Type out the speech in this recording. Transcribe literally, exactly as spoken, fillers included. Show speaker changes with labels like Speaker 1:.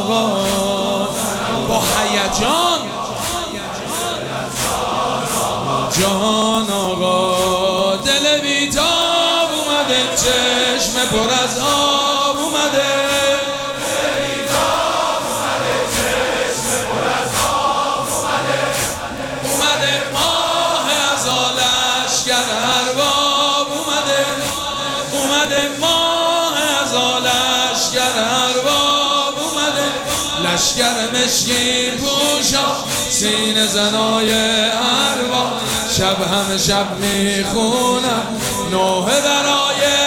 Speaker 1: آقا با هیجان جان آقا دل بیتاب اومده چشم پر از آب اومده دل بیتاب اومده چشم پر از آب اومده اومده ماه از آلشگر ارباب اومده اومده ماه از آلشگر ارباب اومده لشگر مشکین پوشا سینه زنای ارباب شب همه شب میخونم نوحه برای